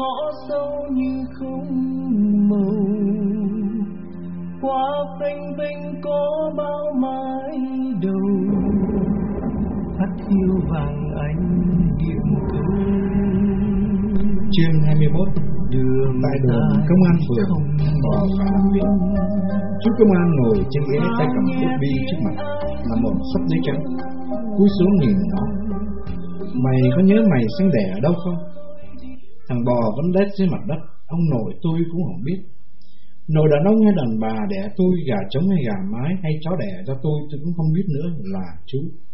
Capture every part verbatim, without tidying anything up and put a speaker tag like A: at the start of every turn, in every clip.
A: sâu như không màu, qua phênh vênh có bao mái đầu, thắt thiêu vàng anh điểm câu.
B: Chương hai mươi mốt.
A: Đường
B: tại đồn công an phường vào và làm việc. Chú công an ngồi trên ghế tay cầm bút bi trước mặt là một sấp giấy trắng, cúi xuống nhìn nó. Mày có nhớ mày sinh đẻ ở đâu không? Thằng bò vẫn lết dưới mặt đất. Ông nội tôi cũng không biết. Nội đàn ông hay đàn bà đẻ tôi, gà trống hay gà mái hay chó đẻ cho tôi, tôi cũng không biết nữa là chú.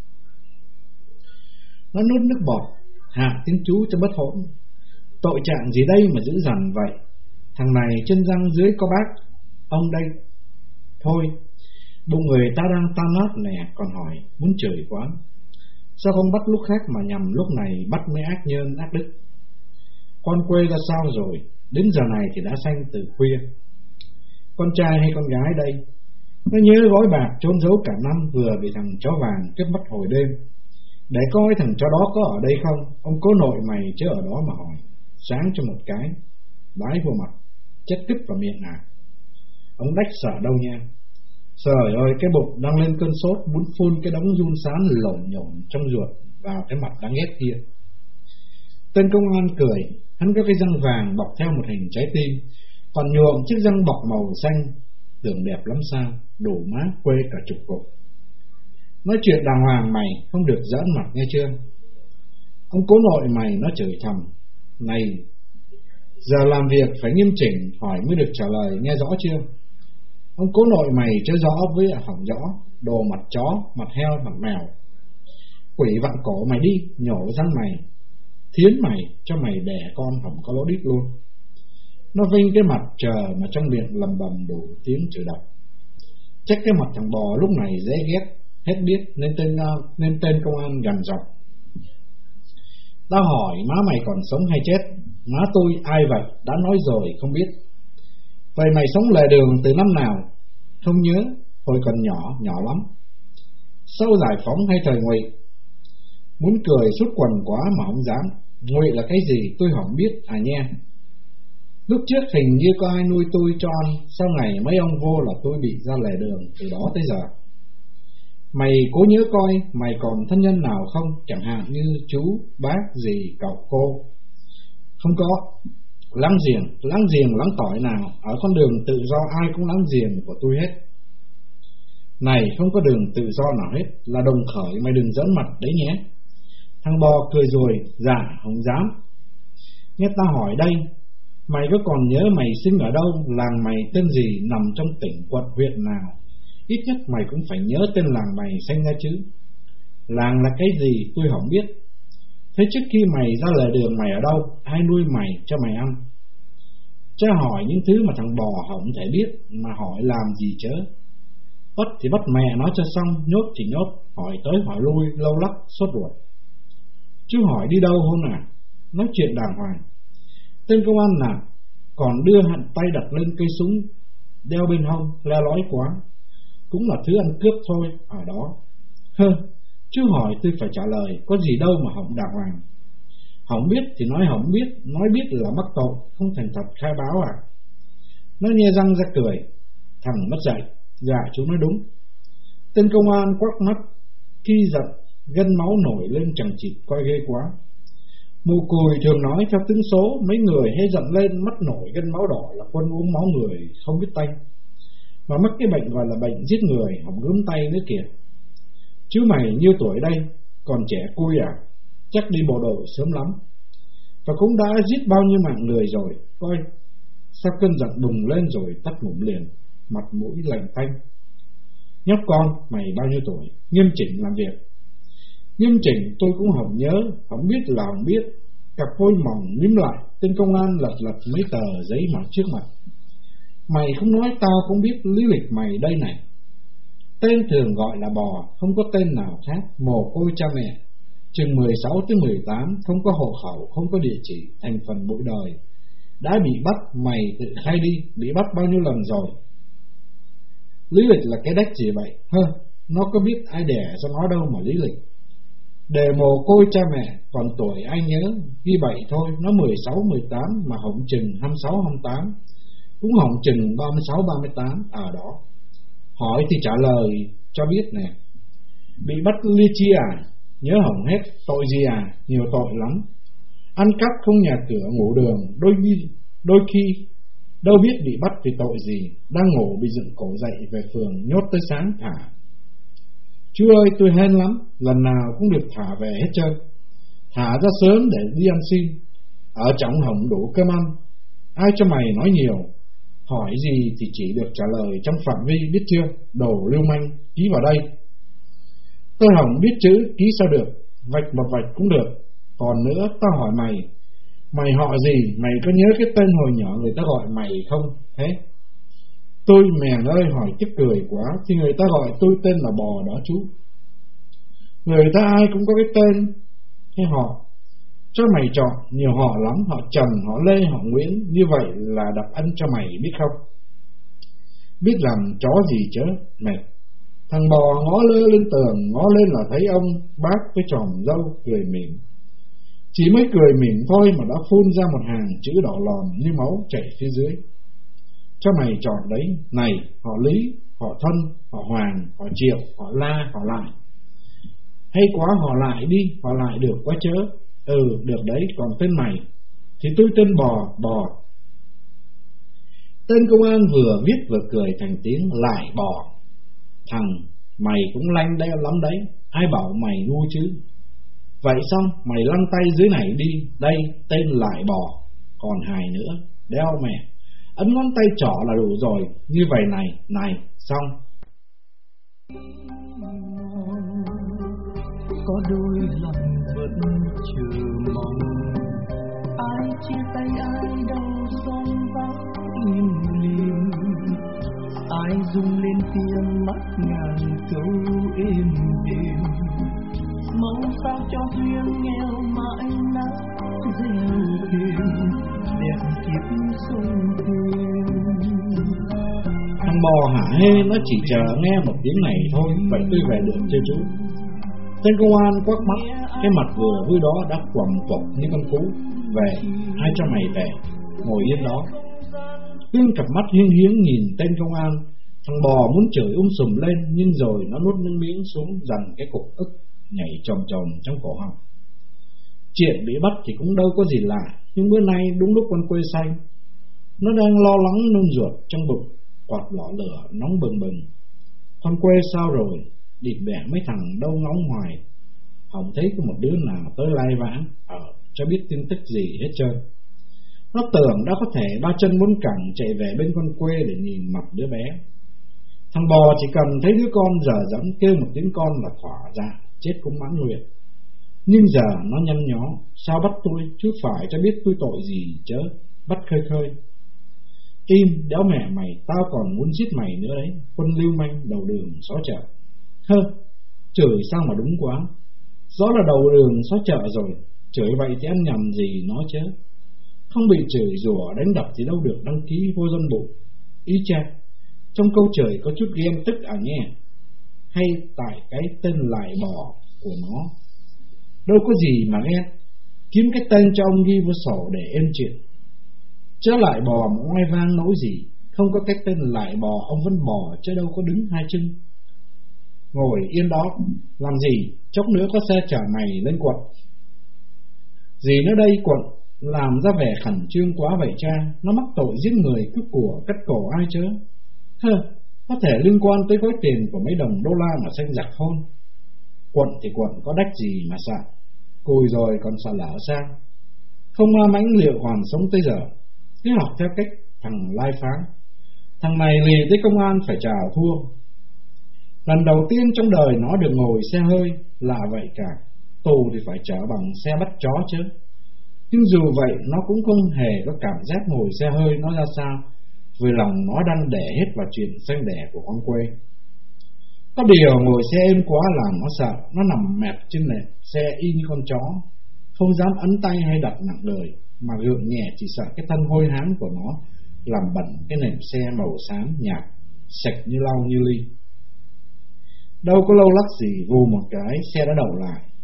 B: Nó nuốt nước bọt, hạ tiếng chú cho bất hỗn. Tội trạng gì đây mà dữ dằn vậy? Thằng này chân răng dưới có bác, ông đây. Thôi, bụng người ta đang tan nát nè, còn hỏi, muốn chửi quá. Sao không bắt lúc khác mà nhằm lúc này bắt mấy ác nhân ác đức? Con quê ra sao rồi? Đến giờ này thì đã sanh từ khuya. Con trai hay con gái đây? Nó nhớ gói bạc trốn giấu cả năm, vừa bị thằng chó vàng cướp mất hồi đêm. Để coi thằng chó đó có ở đây không? Ông cố nội mày chứ ở đó mà hỏi. Sáng cho một cái, đái vô mặt, chết cứt vào miệng à? Ông đách sợ đâu nha. Trời ơi, cái bụng đang lên cơn sốt, muốn phun cái đống giun sán lổn nhổn trong ruột vào cái mặt đáng ghét kia. Tên công an cười. Hắn có cái răng vàng bọc theo một hình trái tim, còn nhuộm chiếc răng bọc màu xanh, tưởng đẹp lắm sao, đủ mát quê cả chục cục. Nói chuyện đàng hoàng mày, không được giỡn mặt nghe chưa? Ông cố nội mày nó chửi thầm. Này, giờ làm việc phải nghiêm chỉnh, hỏi mới được trả lời, nghe rõ chưa? Ông cố nội mày chơi rõ với hỏng rõ, đồ mặt chó, mặt heo, mặt mèo. Quỷ vặn cổ mày đi, nhổ răng mày, thiến mày, cho mày đẻ con không có lỗ đít luôn. Nó vinh cái mặt chờ mà trong miệng lầm bầm đủ tiếng chửi độc. Chắc cái mặt thằng bò lúc này dễ ghét, hết biết nên tên, nên tên công an gần giọng. Tao hỏi má mày còn sống hay chết? Má tôi ai vậy? Đã nói rồi không biết. Vậy mày sống lề đường từ năm nào? Không nhớ, hồi còn nhỏ, nhỏ lắm. Sau giải phóng hay thời Ngụy? Muốn cười suốt quần quá mà không dám. Ngụy là cái gì tôi không biết à nha. Lúc trước hình như có ai nuôi tôi cho ăn, sau ngày mấy ông vô là tôi bị ra lề đường từ đó tới giờ. Mày cố nhớ coi mày còn thân nhân nào không, chẳng hạn như chú, bác, dì, cậu, cô. Không có. Láng giềng, láng giềng láng tỏi nào, ở con đường tự do ai cũng láng giềng của tôi hết. Này, không có đường tự do nào hết, là đồng khởi, mày đừng giỡn mặt đấy nhé. Thằng bò cười rồi, dạ, không dám. Nghe ta hỏi đây, mày có còn nhớ mày sinh ở đâu, làng mày tên gì, nằm trong tỉnh, quận, huyện nào? Ít nhất mày cũng phải nhớ tên làng mày sinh ra chứ. Làng là cái gì tôi không biết. Thế trước khi mày ra lề đường mày ở đâu, ai nuôi mày cho mày ăn? Cha hỏi những thứ mà thằng bò không thể biết, mà hỏi làm gì chớ. Bắt thì bắt mẹ nó cho xong, nhốt thì nhốt, hỏi tới hỏi lui, lâu lắc, sốt ruột. Chú hỏi đi đâu hôm à? Nói chuyện đàng hoàng. Tên công an nào còn đưa hẳn tay đặt lên cây súng đeo bên hông, le lói quá. Cũng là thứ ăn cướp thôi, ở đó. Hơ, chú hỏi tôi phải trả lời, có gì đâu mà hỏng đàng hoàng. Hỏng biết thì nói hỏng biết, nói biết là mắc tội, không thành thật khai báo à? Nó nhe răng ra cười. Thằng mất dạy. Dạ chú nói đúng. Tên công an quắc mắt. Khi giận, gân máu nổi lên chẳng chỉ coi ghê quá. Mù cùi thường nói theo tướng số, mấy người hay giận lên mắt nổi gân máu đỏ là quân uống máu người không biết tanh, mà mắc cái bệnh gọi là bệnh giết người, hỏng gớm tay nữa kìa. Chứ mày nhiêu tuổi đây, còn trẻ cui à? Chắc đi bộ đội sớm lắm, và cũng đã giết bao nhiêu mạng người rồi. Coi, sao cơn giận bùng lên rồi tắt ngủm liền, mặt mũi lạnh tanh. Nhóc con, mày bao nhiêu tuổi? Nghiêm chỉnh làm việc. Nghiêm chỉnh tôi cũng không nhớ, không biết là không biết. Cặp môi mỏng mím lại, tên công an lật lật mấy tờ giấy mặt trước mặt. Mày không nói tao cũng biết lý lịch mày đây này. Tên thường gọi là bò, không có tên nào khác, mồ côi cha mẹ, chừng mười sáu tới mười tám, không có hộ khẩu, không có địa chỉ, thành phần bụi đời. Đã bị bắt, mày tự khai đi, bị bắt bao nhiêu lần rồi? Lý lịch là cái đách gì vậy? Hơ, nó có biết ai đẻ cho nó đâu mà lý lịch. Để mồ côi cha mẹ, còn tuổi anh nhớ, ghi bảy thôi, nó mười sáu, mười tám mà hổng chừng hai mươi sáu, hai mươi tám, cũng hổng chừng ba mươi sáu, ba mươi tám ở đó. Hỏi thì trả lời cho biết nè. Bị bắt lia chia à? Nhớ hổng hết, tội gì à? Nhiều tội lắm. Ăn cắp không nhà cửa, ngủ đường, đôi khi, đôi khi đâu biết bị bắt vì tội gì. Đang ngủ bị dựng cổ dậy về phường, nhốt tới sáng thả. Chú ơi, tôi hên lắm, lần nào cũng được thả về hết trơn. Thả ra sớm để đi ăn xin. Ở trong hổng đủ cơm ăn. Ai cho mày nói nhiều? Hỏi gì thì chỉ được trả lời trong phạm vi, biết chưa? Đồ lưu manh, ký vào đây. Tôi hổng biết chữ, ký sao được? Vạch một vạch cũng được. Còn nữa, tao hỏi mày, mày họ gì? Mày có nhớ cái tên hồi nhỏ người ta gọi mày không? Thế? Tôi mèn ơi, hỏi tức cười quá. Thì người ta gọi tôi tên là Bò đó chú. Người ta ai cũng có cái tên hay họ. Cho mày chọn, nhiều họ lắm. Họ Trần, họ Lê, họ Nguyễn. Như vậy là đặt ân cho mày, biết không? Biết làm chó gì chứ, mệt. Thằng Bò ngó lơ lên tường, ngó lên là thấy ông bác với tròm râu cười mỉm. Chỉ mới cười mỉm thôi mà đã phun ra một hàng chữ đỏ lòm như máu chảy phía dưới. Cho mày chọn đấy. Này, họ Lý, họ Thân, họ Hoàng, họ Triệu, họ La, họ Lại. Hay quá, họ Lại đi, họ Lại được quá chớ. Ừ, được đấy, còn tên mày thì tôi tên Bò, Bò. Tên công an vừa viết vừa cười thành tiếng Lại Bò. Thằng, mày cũng lanh đeo lắm đấy, ai bảo mày ngu chứ. Vậy xong, mày lăn tay dưới này đi. Đây, tên Lại Bò. Còn hài nữa, đeo mẹ. Ấn ngón tay trỏ là đủ rồi. Như vậy này, này, xong.
A: Có đôi lòng vẫn chờ mong, ai chia tay ai đâu son vắng im lìm, ai rung lên tiếng mắt ngàn câu êm đềm, mong sao cho duyên nghèo mãi nắng gieo thêm đẹp kiếp sông thêm.
B: Thằng Bò hả hê, nó chỉ chờ nghe một tiếng này thôi. Vậy tôi về được chưa chú? Tên công an quắc mắt, cái mặt vừa vui đó đã quằn quật như con cú. Về, ai cho mày về? Ngồi yên đó. Hương cặp mắt hiên hiếng nhìn tên công an. Thằng Bò muốn chửi um sùm lên, nhưng rồi nó nuốt nước miếng xuống, dằn cái cục ức nhảy chồm chồm trong cổ họng. Chuyện bị bắt thì cũng đâu có gì lạ, nhưng bữa nay đúng lúc con quê xanh. Nó đang lo lắng nôn ruột trong bụng, quạt lò lửa nóng bừng bừng. Con quê sao rồi? Địt bẻ mấy thằng đâu ngóng hoài, không thấy có một đứa nào tới lai vãng ở cho biết tin tức gì hết trơn. Nó tưởng đã có thể ba chân bốn cẳng chạy về bên con quê để nhìn mặt đứa bé. Thằng Bò chỉ cần thấy đứa con dở dẫm kêu một tiếng con là thỏa dạ, chết cũng mãn nguyện. Nhưng giờ nó nhăn nhó, sao bắt tôi, chứ phải cho biết tôi tội gì chớ, bắt khơi khơi. Im, đéo mẹ mày, tao còn muốn giết mày nữa đấy, quân lưu manh đầu đường xó chợ. Hơ, chửi sao mà đúng quá. Rõ là đầu đường xó chợ rồi, chửi vậy thì ăn nhầm gì nó chứ. Không bị chửi rủa đánh đập thì đâu được đăng ký vô dân bộ. Ý cha, trong câu chửi có chút ghen tức à nhé. Hay tại cái tên Lại Bò của nó. Đâu có gì mà ghen, kiếm cái tên cho ông ghi vô sổ để êm chuyện. Chứ Lại Bò mà oai vang nỗi gì, không có cái tên Lại Bò ông vẫn bò chứ đâu có đứng hai chân. Ngồi yên đó, làm gì, chốc nữa có xe chở mày lên quận. Gì nữa đây quận, làm ra vẻ khẩn trương quá vậy cha, nó mắc tội giết người, cướp của, cắt cổ ai chứ. Hơ, có thể liên quan tới gói tiền của mấy đồng đô la mà xanh giặc hôn. Quận thì quận có đách gì mà sợ, cùi rồi còn sợ lỡ sao. Không ma mãnh liệu hoàn sống tới giờ, cứ học theo cách thằng Lai Pháng. Thằng này lì tới công an phải trả thua. Lần đầu tiên trong đời nó được ngồi xe hơi, lạ vậy cả. Tù thì phải chở bằng xe bắt chó chứ. Nhưng dù vậy nó cũng không hề có cảm giác ngồi xe hơi nó ra sao, vì lòng nó đang để hết vào chuyện xanh đẻ của con quê. Có điều ngồi xe êm quá làm nó sợ. Nó nằm mẹp trên nệm xe y như con chó, không dám ấn tay hay đặt nặng lời, mà gượng nhẹ chỉ sợ cái thân hôi hám của nó làm bẩn cái nệm xe màu xám nhạt, sạch như lau như ly. Đâu có lâu lắc gì, vù một cái xe đã đậu lại.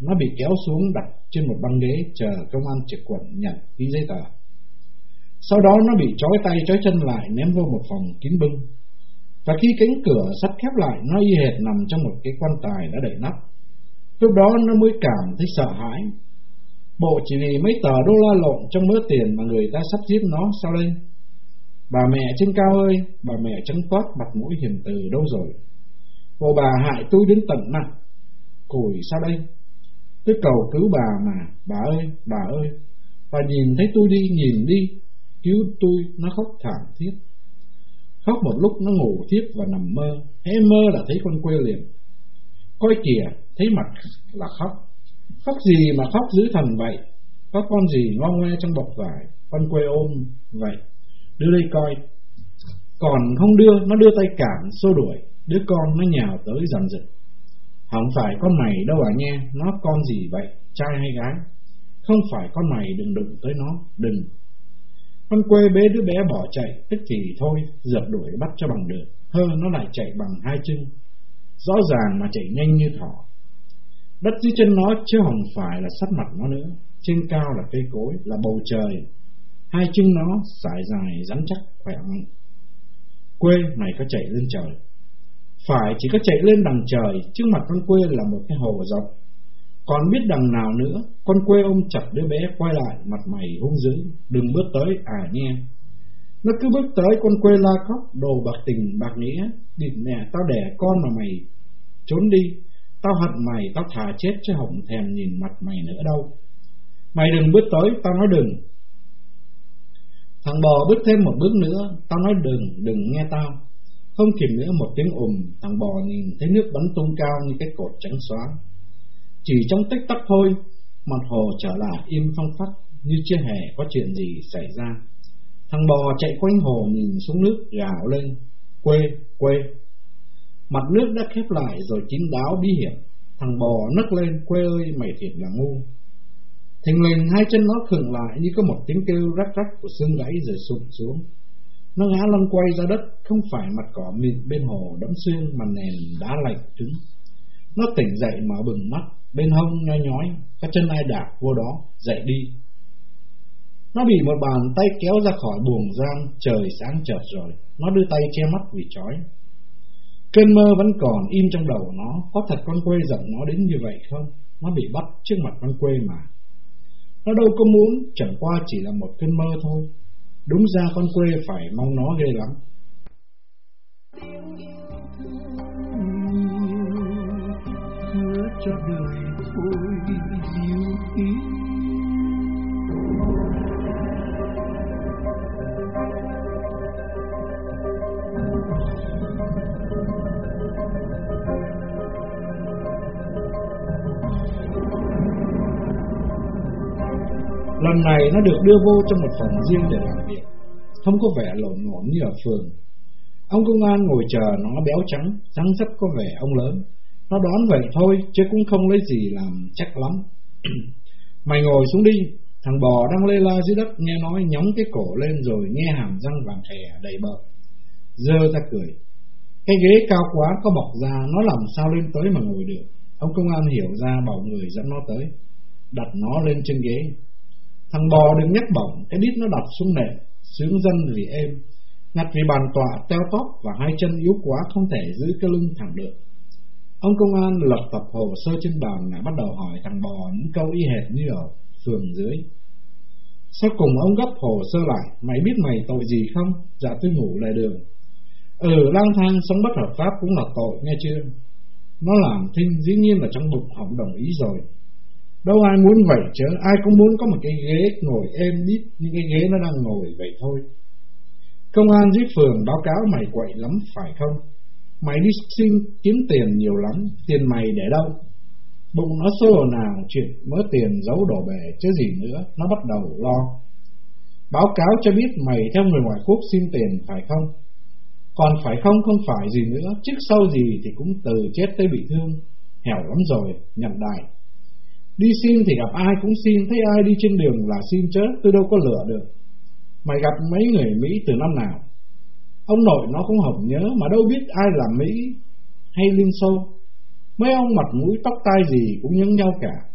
B: nó bị kéo xuống đặt trên một băng ghế chờ công an trực quận nhận ký giấy tờ. Sau đó nó bị trói tay trói chân lại ném vô một phòng kín bưng. Và khi cánh cửa sắt khép lại, nó y hệt nằm trong một cái quan tài đã đậy nắp. Lúc đó nó mới cảm thấy sợ hãi. Bộ chỉ vì mấy tờ đô la lộn trong mớ tiền mà người ta sắp giết nó sao đây? Bà mẹ trên cao ơi, bà mẹ trắng toát mặt mũi hiền từ đâu rồi? Bộ bà hại tôi đến tận mặt cùi sao đây? Tôi cầu cứu bà mà, bà ơi, bà ơi, bà nhìn thấy tôi đi, nhìn đi, cứu tôi. Nó khóc thảm thiết. Khóc một lúc nó ngủ tiếp và nằm mơ. Hễ mơ là thấy con quê liền. Coi kìa, thấy mặt là khóc. Khóc gì mà khóc dữ thần vậy? Có con gì ngo ngoe trong bọc vải, con quê ôm vậy. Đưa đây coi. Còn không đưa, nó đưa tay cản xô đuổi. Đứa con nó nhào tới giằng giật. Không phải con mày đâu à nghe. Nó con gì vậy, trai hay gái? Không phải con mày, đừng đụng tới nó, đừng. Con quê bế đứa bé bỏ chạy. Tức thì thôi, giật đuổi bắt cho bằng được. Hơ, nó lại chạy bằng hai chân. Rõ ràng mà chạy nhanh như thỏ. Đất dưới chân nó chứ không phải là sát mặt nó nữa. Trên cao là cây cối, là bầu trời. Hai chân nó sải dài rắn chắc khỏe mạnh. Quê, mày có chạy lên trời? Phải, chỉ có chạy lên đằng trời. Trước mặt con quê là một cái hồ rộng. Còn biết đằng nào nữa. Con quê ôm chặt đứa bé quay lại, mặt mày hung dữ. Đừng bước tới à nghe. Nó cứ bước tới, con quê la khóc. Đồ bạc tình bạc nghĩa. Địt mẹ, tao đẻ con mà mày trốn đi. Tao hận mày, tao thà chết chứ không thèm nhìn mặt mày nữa đâu. Mày đừng bước tới, tao nói đừng. Thằng bò bước thêm một bước nữa. Tao nói đừng, đừng nghe tao. Không kìm nữa một tiếng ùm. Thằng bò nhìn thấy nước bắn tung cao như cái cột trắng xóa. Chỉ trong tích tắc thôi, mặt hồ trở lại im phăng phắc, như chưa hề có chuyện gì xảy ra. Thằng bò chạy quanh hồ nhìn xuống nước gào lên. Quê, quê. Mặt nước đã khép lại rồi kín đáo bí hiểm. Thằng bò nấc lên. Quê ơi, mày thiệt là ngu. Thình lình hai chân nó khựng lại, như có một tiếng kêu rắc rắc của xương gãy rồi sụp xuống. Nó ngã lăn quay ra đất. Không phải mặt cỏ mịn bên hồ đẫm xương, mà nền đá lạnh cứng. Nó tỉnh dậy mở bừng mắt. Bên hông nhói nhói, các chân ai đạp vô đó. Dậy đi. Nó bị một bàn tay kéo ra khỏi buồng giam. Trời sáng chợt rồi. Nó đưa tay che mắt vì chói. Cơn mơ vẫn còn im trong đầu nó. Có thật con quê giận nó đến như vậy không? Nó bị bắt trước mặt con quê mà. Nó đâu có muốn, chẳng qua chỉ là một cơn mơ thôi. Đúng ra con quê phải mong nó ghê lắm.
A: Hứa cho đời thôi dịu tiếng.
B: Lần này nó được đưa vô trong một phòng riêng để làm việc. Không có vẻ lộn ngộn như ở phường. Ông công an ngồi chờ nó béo trắng, răng rất có vẻ ông lớn. Nó đoán vậy thôi chứ cũng không lấy gì làm chắc lắm. Mày ngồi xuống đi. Thằng bò đang lê la dưới đất nghe nói nhóng cái cổ lên rồi nghe hàm răng vàng khè đầy bợm. Dơ ra cười. Cái ghế cao quá có bọc ra, nó làm sao lên tới mà ngồi được. Ông công an hiểu ra bảo người dẫn nó tới, đặt nó lên trên ghế. Thằng bò đừng nhắc bổng, cái đít nó đập xuống nệm, sướng dân vì êm. Ngặt vì bàn tọa teo tóp và hai chân yếu quá không thể giữ cái lưng thẳng được. Ông công an lật tập hồ sơ trên bàn lại bắt đầu hỏi thằng bò những câu y hệt như ở phường dưới. Sau cùng ông gấp hồ sơ lại. Mày biết mày tội gì không? Dạ tôi ngủ lề đường. Ừ, lang thang sống bất hợp pháp cũng là tội nghe chưa. Nó làm thinh dĩ nhiên là trong bụng họ đồng ý rồi. Đâu ai muốn vậy chứ. Ai cũng muốn có một cái ghế ngồi êm đít như cái ghế nó đang ngồi vậy thôi. Công an dưới phường báo cáo mày quậy lắm phải không? Mày đi xin kiếm tiền nhiều lắm. Tiền mày để đâu? Bụng nó xô nào chuyện mớ tiền giấu đổ bể chứ gì nữa. Nó bắt đầu lo. Báo cáo cho biết mày theo người ngoại quốc xin tiền phải không? Còn phải không không phải gì nữa. Trước sau gì thì cũng từ chết tới bị thương. Hẻo lắm rồi, nhận đại. Đi xin thì gặp ai cũng xin. Thấy ai đi trên đường là xin chớ. Tôi đâu có lừa được. Mày gặp mấy người Mỹ từ năm nào? Ông nội nó cũng không nhớ. Mà đâu biết ai là Mỹ hay Liên Xô. Mấy ông mặt mũi tóc tai gì cũng giống nhau cả.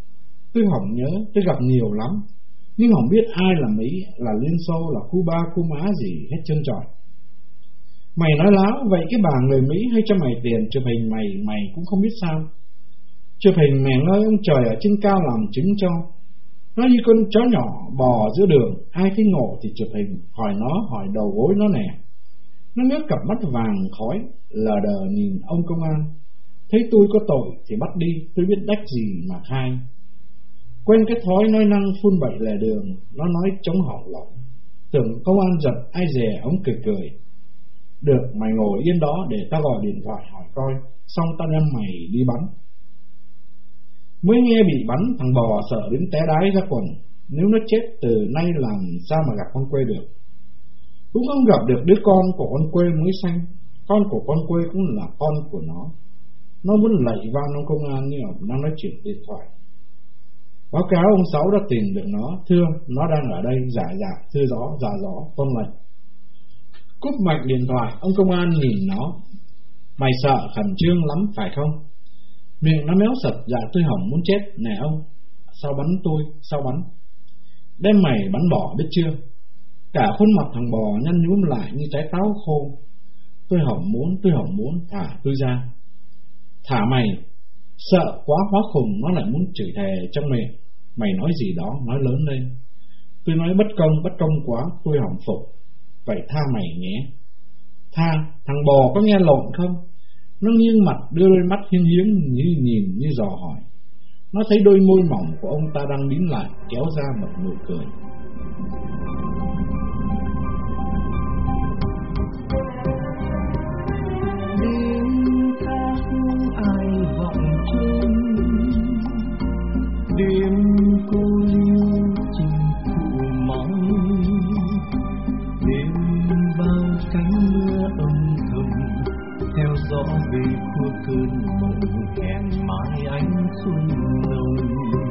B: Tôi hỏng nhớ, tôi gặp nhiều lắm, nhưng không biết ai là Mỹ, là Liên Xô, là Cuba, Cuma gì hết trơn trọi. Mày nói láo, vậy cái bà người Mỹ hay cho mày tiền chụp hình mày, mày cũng không biết sao? Chụp hình mẹ ơi, ông trời ở trên cao làm chứng cho. Nó như con chó nhỏ bò giữa đường, ai thấy ngộ thì chụp hình, hỏi nó, hỏi đầu gối nó nè. Nó ngước cặp mắt vàng khói, lờ đờ nhìn ông công an. Thấy tôi có tội thì bắt đi, tôi biết đách gì mà khai. Quen cái thói nói năng phun bậy lề đường, nó nói chống họng lỏng. Tưởng công an giật ai dè, ông cười cười. Được, mày ngồi yên đó để ta gọi điện thoại hỏi coi, xong ta đem mày đi bắn. Mới nghe bị bắn, thằng bò sợ đến té đái ra quần. Nếu nó chết từ nay làm sao mà gặp con quê được. Cũng không gặp được đứa con của con quê mới sanh. Con của con quê cũng là con của nó. Nó muốn lạy van ông công an nhưng ông đang nói chuyện điện thoại. Báo cáo ông Sáu đã tìm được nó. Thưa, nó đang ở đây. Dạ dạ, thưa gió, dạ gió, tôn lệnh. Cúp mạch điện thoại, ông công an nhìn nó. Mày sợ khẩn trương lắm phải không? Miệng nó méo sật. Dạ tôi hỏng muốn chết. Nè ông, sao bắn tôi, sao bắn? Đem mày bắn bỏ biết chưa? Cả khuôn mặt thằng bò nhăn nhúm lại như trái táo khô. Tôi hỏng muốn, tôi hỏng muốn, thả tôi ra. Thả mày. Sợ quá hóa khùng, nó lại muốn chửi thề trong miệng. Mày nói gì đó, nói lớn lên. Tôi nói bất công, bất công quá, tôi hỏng phục. Vậy tha mày nhé. Tha, thằng bò có nghe lộn không? Nó nghiêng mặt đưa đôi mắt hiên hiếng như nhìn như dò hỏi. Nó thấy đôi môi mỏng của ông ta đang nín lại, kéo ra một nụ cười.
A: Đêm thác ai vọng trông, đêm cô liêu chim phụ mong, đêm bao cánh mưa âm thầm theo gió về khua cơn mộng hẹn mãi ánh xuân nồng.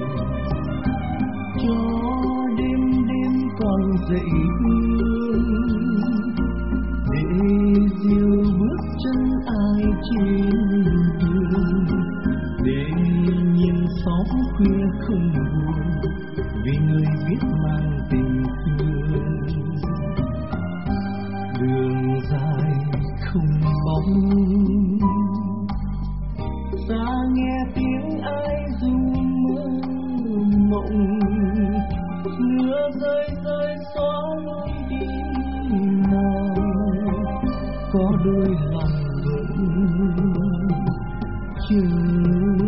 A: Cho đêm đêm còn dậy hương để diêu bước chân ai trên đường, để nhìn xóm khuya không buồn vì người biết mang tình thương. Đường dài không bóng, xa nghe tiếng ai ru mơ mộng, mưa rơi rơi xóa lối đi mòn, có đôi lòng vẫn chờ.